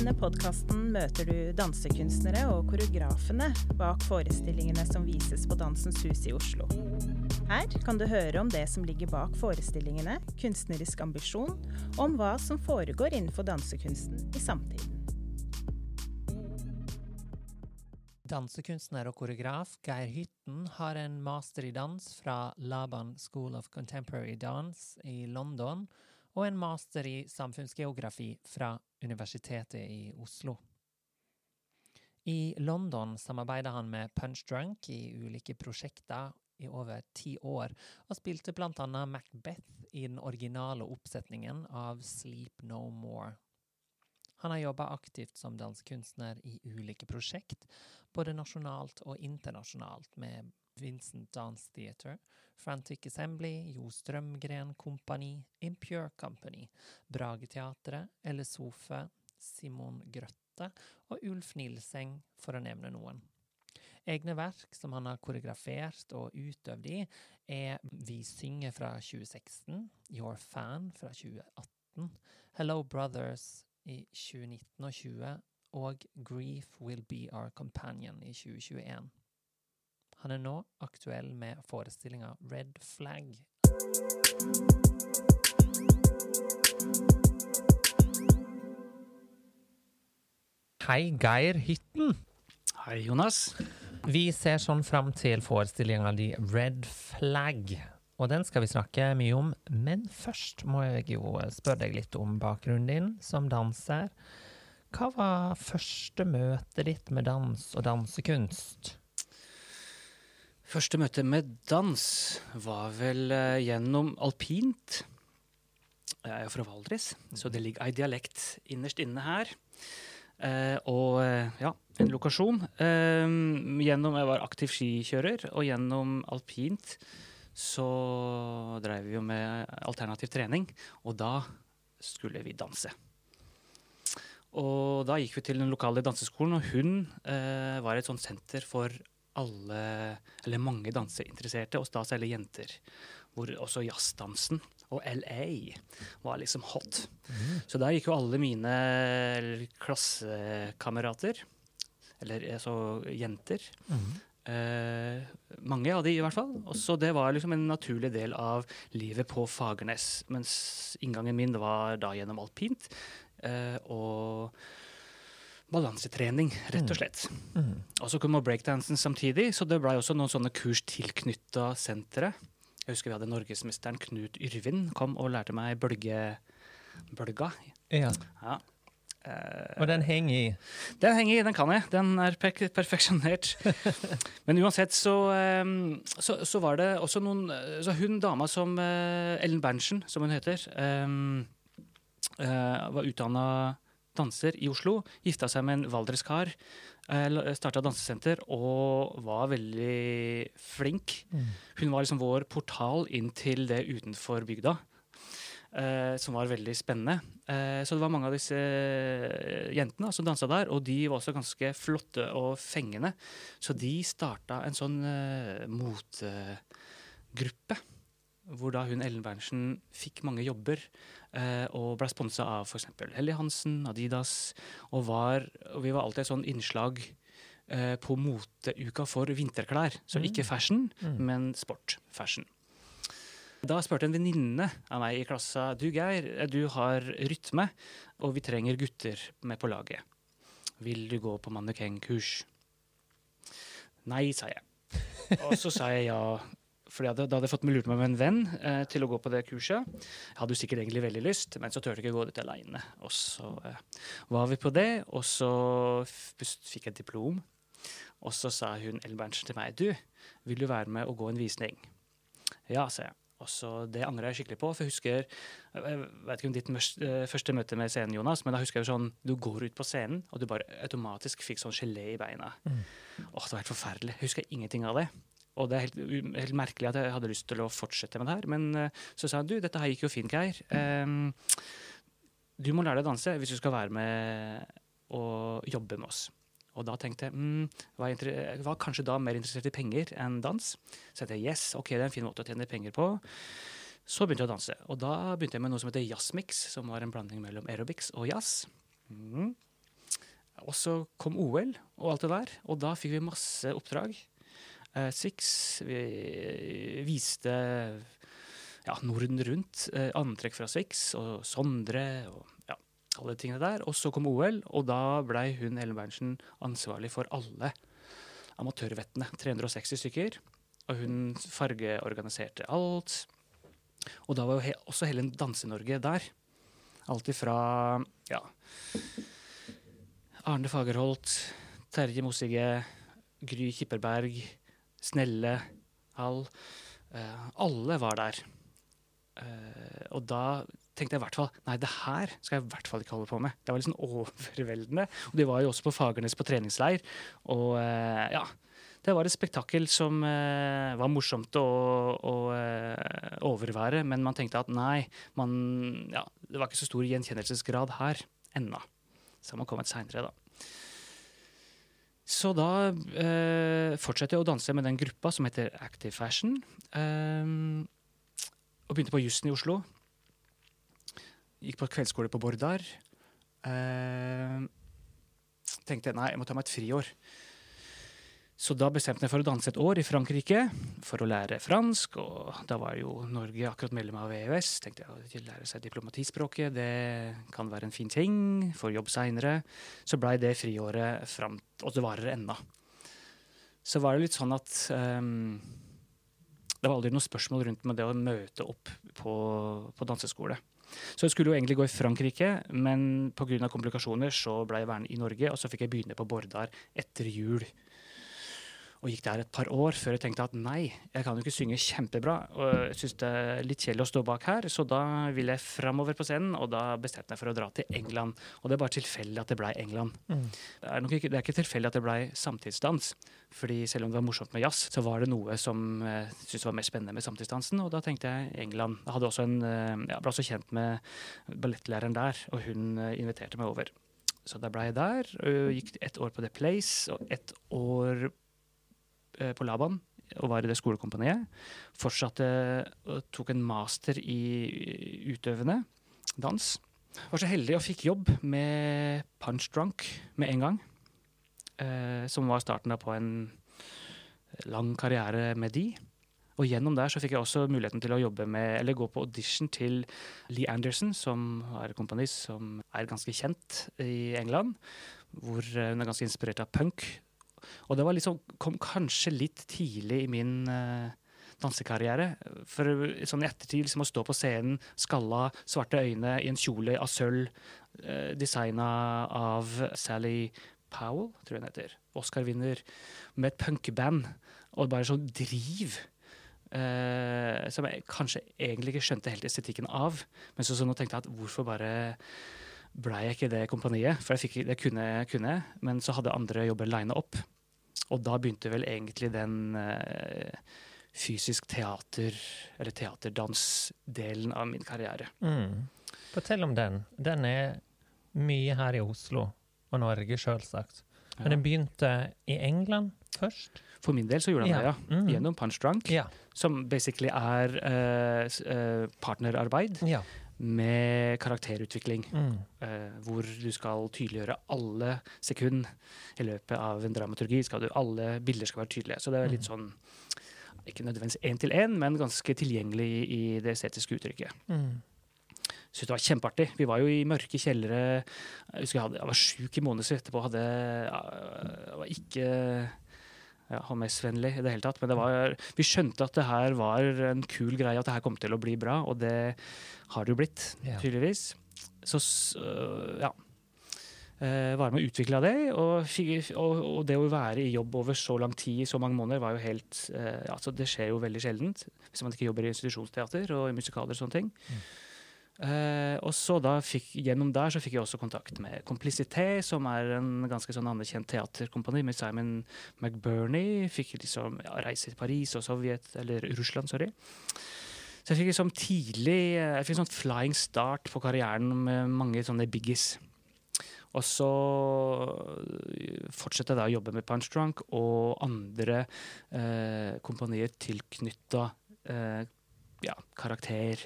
denne podcasten møter du dansekunstnere og koreografene bak forestillingene som vises på Dansens Hus i Oslo. Her kan du høre om det som ligger bak forestillingene, kunstnerisk ambisjon, og om hva som foregår innenfor dansekunsten i samtiden. Dansekunstner og koreograf Geir Hytten har en master i dans fra Laban School of Contemporary Dance i London, og en master i samfunnsgeografi fra Universitetet i Oslo. I London samarbeider han med Punch Drunk i ulike prosjekter i over 10 år, og spilte blant annet Macbeth i den originale oppsetningen av Sleep No More. Han har jobbet aktivt som dansekunstner i ulike prosjekt, både nasjonalt og internasjonalt, med Vincent Dance Theatre, Frantic Assembly, Jo Strømgren Company, Impure Company, Brageteatret, Elle Sofe, Simon Grøtte og Ulf Nilseng, for å nevne noen. Egne verk som han har koreografert og utøvd i Vi synger fra 2016, Your Fan fra 2018, Hello Brothers i 2019 og 20, og Grief Will Be Our Companion i 2021. Han nå aktuell med forestillingen Red Flag. Hei, Geir Hytten. Hei, Jonas. Vi ser sånn frem til forestillingen di Red Flag, og den skal vi snakke mye om, men først må jeg jo spørre deg litt om bakgrunnen din som danser. Hva var første møte ditt med dans og dansekunst? Første møte med dans var vel gjennom alpint. Jeg fra Valdres, så det ligger en dialekt innerst inne her. En lokasjon. Jeg var aktiv skikjører, og gjennom alpint så drev vi jo med alternativ trening, og da skulle vi danse. Og da gikk vi til den lokale danseskolen, og hun var et sånt senter for alle, eller mange danseinteresserte, og da særlig jenter, hvor også jazzdansen og LA var liksom hot. Så der gikk jo alle mine klassekamerater, eller altså jenter, mange av de i hvert fall, og så det var liksom en naturlig del av livet på Fagernes, mens inngangen min var da gjennom alpint, og balansetrening, rett og slett. Og så kom breakdansen samtidig, så det ble også noen sånne kurs tilknyttet senteret. Jeg husker vi hadde norgesmesteren Knut Yrvin kom og lærte meg bølga. Ja. Og den henger i? Den henger i, den kan jeg. Den perfeksjonert. Men uansett så var det også noen, så hun dama som Ellen Berntsen, som hun heter, var utdannet danser i Oslo, gifta seg med en valdreskar, startet dansesenter og var veldig flink. Hun var liksom vår portal inn til det utenfor bygda, som var veldig spennende. Så det var mange av disse jentene som danset der, og de var også ganske flotte og fengende. Så de startet en sånn motegruppe, hvor da hun Ellen Berntsen fikk mange jobber og ble sponset av for eksempel Helly Hansen, Adidas, og vi var alltid et sånn innslag på moteuka for vinterklær. Så ikke fashion, men sportfashion. Da spurte en venninne av meg i klassa, du Geir, du har rytme, og vi trenger gutter med på laget. Vil du gå på mannekengkurs? Nei, sa jeg. Og så sa jeg ja. For da hadde jeg fått meg lurt meg med en venn til å gå på det kurset. Jeg hadde jo sikkert egentlig veldig lyst, men så tørte jeg ikke gå dit alene. Og så var vi på det, og så fikk jeg et diplom. Og så sa hun Ellen Berntsen til meg, du, vil du være med og gå en visning? Ja, sa jeg. Og så det angrer jeg skikkelig på, for jeg husker, jeg vet ikke om ditt første møte med scenen, Jonas, men da husker jeg jo sånn, du går ut på scenen, og du bare automatisk fikk sånn gelé i beina. Det var helt forferdelig. Jeg husker ingenting av det. Og det helt merkelig at jeg hadde lyst til å fortsette med det her, men så sa han, du, dette her gikk jo fint, Geir. Du må lære deg å danse hvis du skal være med og jobbe med oss. Og da tenkte jeg, var kanskje da mer interessert i penger enn dans. Så jeg tenkte, yes, ok, det er en fin måte å tjene penger på. Så begynte jeg å danse, og da begynte jeg med noe som heter jazzmix, som var en blanding mellom aerobics og jazz. Og så kom OL og alt det der, og da fikk vi masse oppdrag. Swix, vi viste Norden rundt, antrekk fra Swix og Sondre og alle tingene der. Og så kom OL, og da ble hun, Ellen Berntsen, ansvarlig for alle amatørvettene, 360 stykker. Og hun fargeorganiserte alt. Og da var jo også hele Danse-Norge der. Alt ifra, Arne Fagerholt, Terje Mossige, Gry Kipperberg, Snelle, Hall. Alle var der. Og da tenkte jeg i hvert fall, nei, det her skal jeg i hvert fall ikke holde på med. Det var litt sånn overveldende. Og de var jo også på Fagernes på treningsleir. Og det var et spektakel som var morsomt å overvære, men man tenkte at nei, det var ikke så stor gjenkjennelsesgrad her ennå. Så man kommet senere da. Så da fortsatte jeg å danse med den gruppa som heter Active Fashion, og begynte på Jussen i Oslo. Gikk på kveldsskole på Bordar. Tenkte nei, jeg må ta meg et friår. Så da bestemte jeg for å danse et år i Frankrike for å lære fransk, og da var jo Norge akkurat medlem av EØS. Tenkte jeg å lære seg diplomatispråket, det kan være en fin ting for jobb senere. Så ble det friåret fram, og det varer enda. Så var det litt sånn at det var aldri noe spørsmål rundt med det å møte opp på danseskole. Så jeg skulle jo egentlig gå i Frankrike, men på grunn av komplikasjoner så ble jeg værende i Norge, og så fikk jeg begynne på Bordar etter jul. Og gikk der et par år før jeg tenkte at nei, jeg kan jo ikke synge kjempebra, og jeg synes det er litt kjedelig å stå bak her, så da ville jeg fremover på scenen, og da bestemte jeg for å dra til England. Og det er bare tilfeldig at det ble England. Det er ikke tilfeldig at det ble samtidsdans, fordi selv om det var morsomt med jazz, så var det noe som jeg synes var mer spennende med samtidsdansen, og da tenkte jeg England. Jeg hadde også ble også kjent med ballettlæreren der, og hun inviterte meg over. Så da ble jeg der, og gikk et år på The Place, og et år på Laban, og var i det skolekompaniet. Fortsatte og tok en master i utøvende dans. Var så heldig og fikk jobb med Punch Drunk med en gang, som var starten på en lang karriere med de. Og gjennom der så fikk jeg også muligheten til å jobbe med, eller gå på audition til Lee Anderson, som er et kompani som er ganske kjent i England, hvor hun er ganske inspirert av punk. Og det var kom kanskje litt tidlig i min dansekarriere. For sånn i ettertid å stå på scenen, skalla, svarte øyne i en kjole av sølv, designet av Sally Powell, tror jeg den heter, Oscar-vinner, med et punkband, og bare sånn driv, som jeg kanskje egentlig ikke skjønte helt estetikken av, men så nå tenkte jeg at hvorfor bare ble jeg ikke det kompaniet, for jeg fikk det kunne, men så hadde andre jobber linet opp. Og da begynte vel egentlig den fysisk teater, eller teaterdansdelen av min karriere. Fortell om den. Den er mye her i Oslo, og Norge selvsagt. Men den begynte i England først? For min del så gjorde han det, gjennom Punch Drunk, som basically er partnerarbeid. Med karakterutvikling, hvor du skal tydeliggjøre alle sekund i løpet av en dramaturgi. Alle bilder skal være tydelige. Så det er litt sånn, ikke nødvendigvis 1-til-1, men ganske tilgjengelig i det estetiske uttrykket. Jeg synes det var kjempeartig. Vi var jo i mørke kjellere. Jeg var syk i måneder etterpå. Jeg var ikke HMS-vennlig i det hele tatt, men vi skjønte at det her var en kul greie, at det her kom til å bli bra, og det har det jo blitt, tydeligvis. Så var med å utvikle det, og det å være i jobb over så lang tid, i så mange måneder, var jo helt, så det skjer jo veldig sjeldent, hvis man ikke jobber i institusjonsteater og i musikaler og sånne ting. Og så gjennom der så fikk jeg også kontakt med Complicité, som er en ganske sånn anerkjent teaterkompani med Simon McBurney. Fikk reise til Paris og Russland, sorry. Så jeg fikk tidlig sånn flying start på karrieren med mange sånne biggies. Og så fortsatte jeg da å jobbe med Punch Drunk og andre kompanier tilknyttet karakter,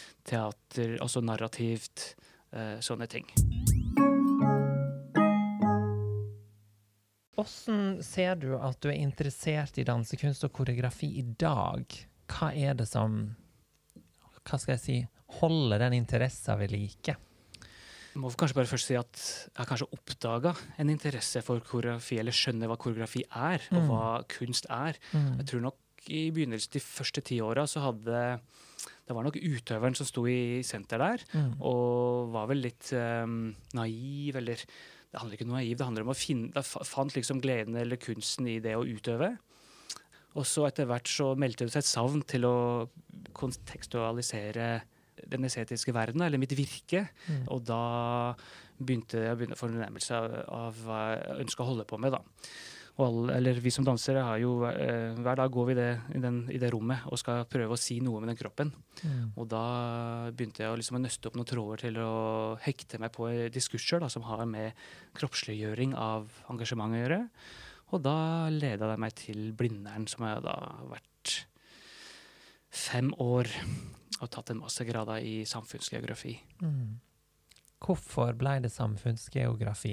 teater, også narrativt, sånne ting. Hvordan ser du at du interessert I dansekunst og koreografi I dag? Hva det som, hva skal jeg si, holder den interessen ved like? Jeg må kanskje bare først si at jeg kanskje oppdaget en interesse for koreografi, eller skjønner hva koreografi og hva kunst Jeg tror nok I begynnelsen de første 10 årene så det var nok utøveren som sto I senter der, og var vel litt naiv, eller det handler ikke om naiv, det handler om å fant liksom gleden eller kunsten I det å utøve. Og så etter hvert så meldte det seg et savn til å kontekstualisere den estetiske verden, eller mitt virke, og da begynte jeg å få en fornemmelse av hva jeg ønsket å holde på med da. Eller vi som dansere har jo, hver dag går vi I det rommet og skal prøve å si noe med den kroppen. Og da begynte jeg liksom å nøste opp noen tråder til å hekte meg på diskurser da, som har med kroppsliggjøring av engasjement å gjøre. Og da ledet jeg meg til Blindern, som jeg da har vært 5 år og tatt en mastergrad I samfunnsgeografi. Hvorfor ble det samfunnsgeografi?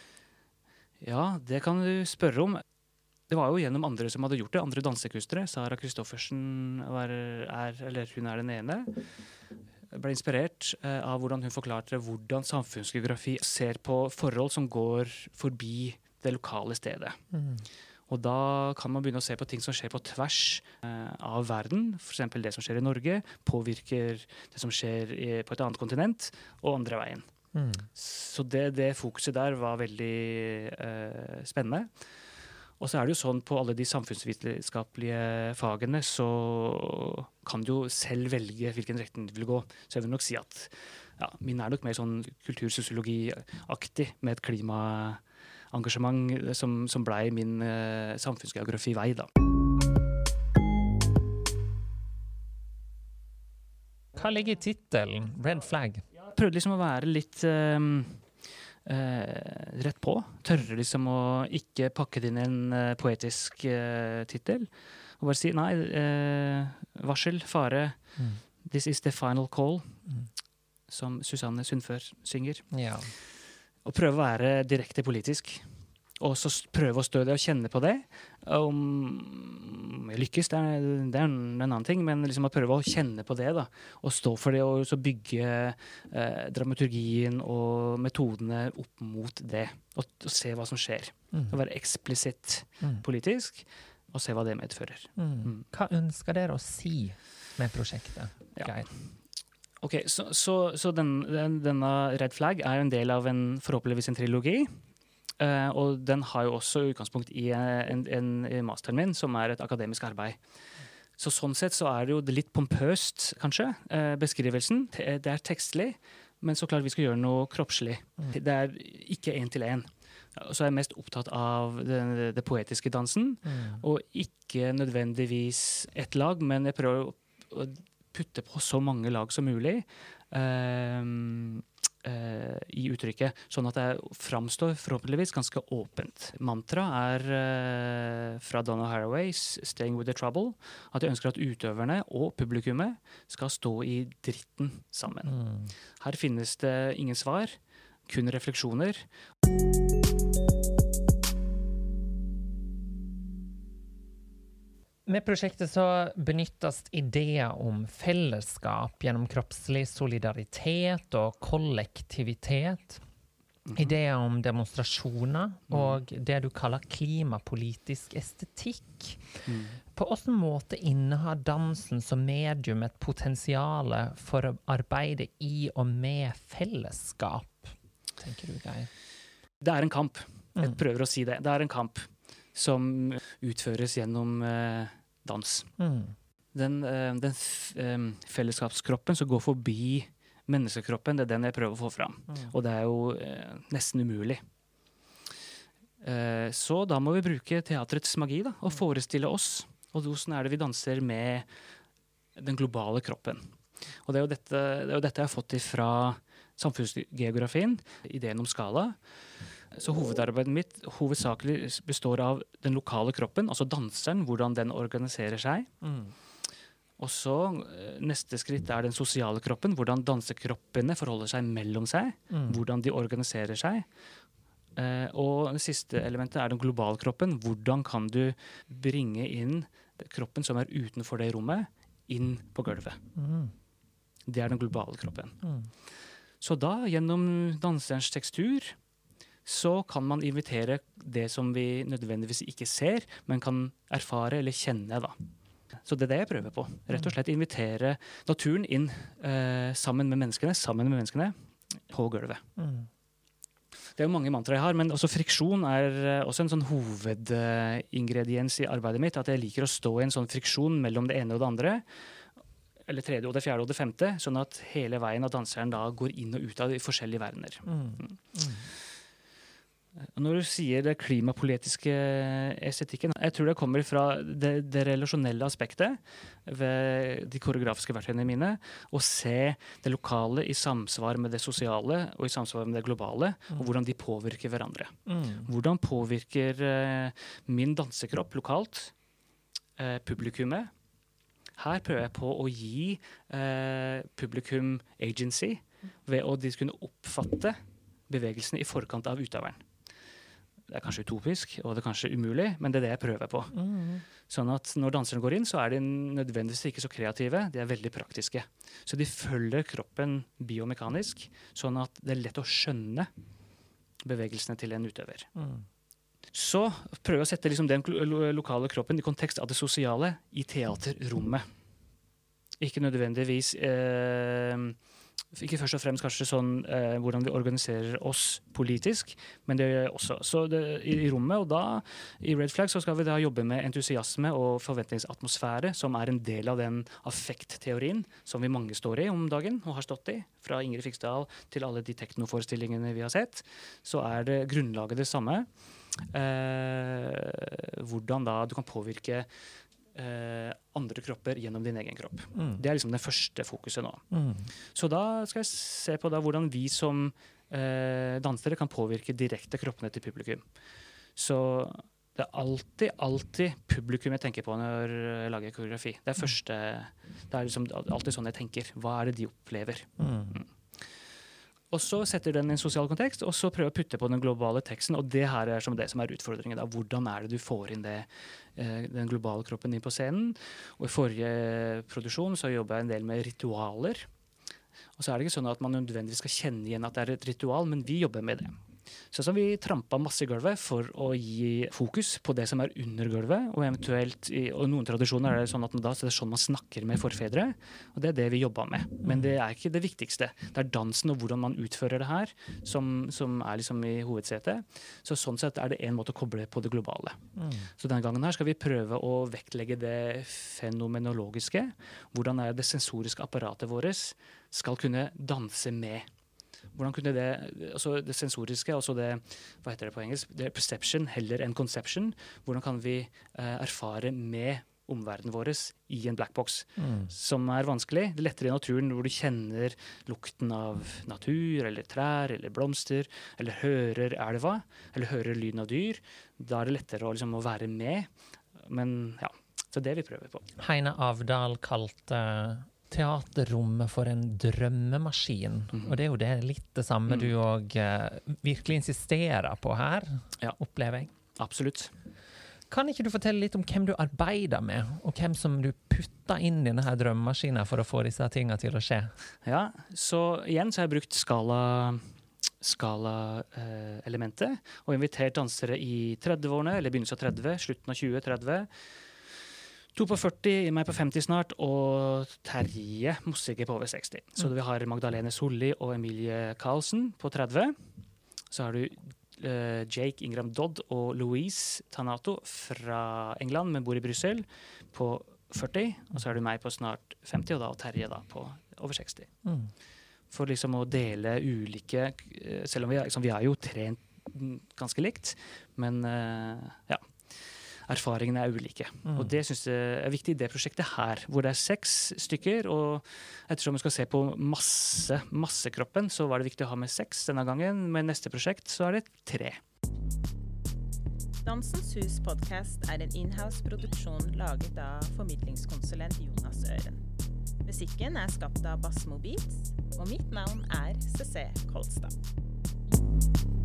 Ja, det kan du spørre om. Det var jo gjennom andre som hadde gjort det, andre dansekunstnere. Sara Kristoffersen hun den ene. Ble inspirert av hvordan hun forklarte hvordan samfunnsgeografi ser på forhold som går forbi det lokale stedet. Og da kan man begynne å se på ting som skjer på tvers av verden. For eksempel det som skjer I Norge, påvirker det som skjer på et annet kontinent, og andre veien. Så det fokuset der var veldig spennende. Og så det jo sånn på alle de samfunnsvitenskapelige fagene, så kan du jo selv velge hvilken retning du vil gå. Så jeg vil nok si at min nok mer sånn kultursosiologi-aktig med et klimaengasjement som ble min samfunnsgeografi-vei da. Hva ligger I titelen? Red Flag? Jeg prøvde liksom å være litt rett på. Tørre liksom å ikke pakke det inn I en poetisk titel. Og bare si, nei, varsel, fare, this is the final call, som Susanne Sundfør synger. Ja. Og prøve å være direkte politisk. Og så prøve å stå det og kjenne på det. Om jeg lykkes, det en annen ting, men liksom å prøve å kjenne på det da, og stå for det, og så bygge dramaturgien og metodene opp mot det, og se hva som skjer. Og være eksplisitt politisk, og se hva det medfører. Hva ønsker dere å si med prosjektet, Geir? Ok, så denne Red Flag en del av forhåpentligvis en trilogi, og den har jo også utgangspunkt I en masteren min, som et akademisk arbeid. Så sånn sett så det jo litt pompøst, kanskje, beskrivelsen. Det tekstlig, men så klart vi skal gjøre noe kroppslig. Det ikke 1-til-1. Så jeg mest opptatt av det poetiske dansen, og ikke nødvendigvis et lag, men jeg prøver å putte på så mange lag som mulig, I uttrykket, sånn at det framstår forhåpentligvis ganske åpent. Mantra fra Donna Haraway's Staying with the Trouble, at jeg ønsker at utøverne og publikummet skal stå I dritten sammen. Her finnes det ingen svar, kun refleksjoner. Med prosjektet så benyttes ideer om fellesskap gjennom kroppslig solidaritet og kollektivitet. Ideer om demonstrasjoner og det du kaller klimapolitisk estetikk. På hvilken måte innehar dansen som medium et potensiale for å arbeide I og med fellesskap, tenker du, Geir? Det en kamp. Jeg prøver å si det. Det en kamp som utføres gjennom dans. Den fellesskapskroppen som går forbi menneskekroppen, det den jeg prøver å få fram. Og det jo nesten umulig. Så da må vi bruke teatrets magi da, og forestille oss, og hvordan det vi danser med den globale kroppen. Og det jo dette jeg har fått fra samfunnsgeografien, ideen om skala. Så hovedarbeidet mitt hovedsakelig består av den lokale kroppen, altså danseren, hvordan den organiserer seg. Og så neste skritt den sosiale kroppen, hvordan dansekroppene forholder seg mellom seg, hvordan de organiserer seg. Og det siste elementet den globale kroppen. Hvordan kan du bringe inn kroppen som utenfor det rommet, inn på gulvet? Det den globale kroppen. Så da, gjennom danserens tekstur, så kan man invitere det som vi nødvendigvis ikke ser, men kan erfare eller kjenne da. Så det jeg prøver på. Rett og slett invitere naturen inn sammen med menneskene på gulvet. Det jo mange mantra jeg har, men også friksjon også en sånn hovedingrediens i arbeidet mitt, at jeg liker å stå i en sånn friksjon mellom det ene og det andre, eller tredje og det fjerde og det femte, sånn at hele veien av danseren da går inn og ut av de forskjellige verdener. Når du sier det klimapolitiske estetikken, jeg tror det kommer fra det relasjonelle aspektet ved de koreografiske verktøyene mine, å se det lokale i samsvar med det sosiale og i samsvar med det globale, og hvordan de påvirker hverandre. Hvordan påvirker min dansekropp lokalt publikummet? Her prøver jeg på å gi publikum agency ved å de kunne oppfatte bevegelsene i forkant av utøveren. Det kanskje utopisk, og det kanskje umulig, men det jeg prøver på. Sånn at når danserne går inn, så de nødvendigvis ikke så kreative, de veldig praktiske. Så de følger kroppen biomekanisk, sånn at det lett å skjønne bevegelsene til en utøver. Så prøver jeg å sette liksom den lokale kroppen i kontekst av det sosiale i teaterrommet. Ikke nødvendigvis ikke først og fremst kanskje sånn hvordan vi organiserer oss politisk, men det også. Så i rommet, og da i Red Flag så skal vi da jobbe med entusiasme og forventningsatmosfære, som en del av den affektteorien som vi mange står i om dagen, og har stått i, fra Ingrid Fiksdal til alle de teknoforestillingene vi har sett, så det grunnlaget det samme. Hvordan da du kan påvirke andre kropper gjennom din egen kropp. Det liksom det første fokuset nå. Så da skal jeg se på da hvordan vi som dansere kan påvirke direkte kroppene til publikum. Så det alltid publikum jeg tenker på når jeg lager koreografi. Det liksom alltid sånn jeg tenker. Hva det de opplever? Og så setter den i en sosial kontekst, og så prøver jeg å putte på den globale teksten, og det her som det som utfordringen. Da. Hvordan det du får inn den globale kroppen inn på scenen? Og i forrige produksjon så jobbet jeg en del med ritualer. Og så det ikke sånn at man nødvendigvis skal kjenne igjen at det et ritual, men vi jobber med det. Så vi trampet masse i gulvet for å gi fokus på det som under gulvet, og eventuelt, og noen tradisjoner det sånn at da så det sånn man snakker med forfedre, og det det vi jobber med. Men det ikke det viktigste. Det dansen og hvordan man utfører det her, som liksom i hovedsetet. Så sånn sett det en måte å koble på det globale. Så denne gangen her skal vi prøve å vektlegge det fenomenologiske, hvordan det sensoriske apparatet vårt skal kunne danse med. Hvordan kunne det sensoriske, altså det, hva heter det på engelsk, det perception heller enn conception, hvordan kan vi erfare med omverdenen vår i en black box, som vanskelig. Det lettere i naturen hvor du kjenner lukten av natur, eller trær, eller blomster, eller hører elva, eller hører lyden av dyr. Da det lettere å, liksom, å være med, men ja, så det vi prøver på. Heine Avdal kalte teaterrommet for en drømmemaskin, og det jo det litt det samme du også virkelig insisterer på her, opplever jeg. Absolutt. Kan ikke du fortelle litt om hvem du arbeider med, og hvem som du putter inn i denne drømmemaskinen for å få disse tingene til å skje? Ja, så igjen så har jeg brukt skala-elementet, og invitert dansere i 30-årene, eller begynnelsen av 30, slutten av 20-30, 2 på 40, meg på 50 snart, og Terje Mossige på over 60. Så vi har Magdalene Solli og Emilie Karlsen på 30. Så har du Jake Ingram Dodd og Louise Tanato fra England, men bor i Brussel, på 40. Og så har du meg på snart 50, og Terje da på over 60. For liksom å dele ulike, selv om vi har jo trent ganske likt, men ja, erfaringene ulike. Og det synes jeg viktig i det prosjektet her, hvor det 6 stykker, og ettersom vi skal se på massekroppen, så var det viktig å ha med 6 denne gangen. Med neste prosjekt så det 3. Dansens Hus podcast en in-house-produksjon laget av formidlingskonsulent Jonas Øren. Musikken skapt av Bassmo Beats, og mitt navn CC Kolstad.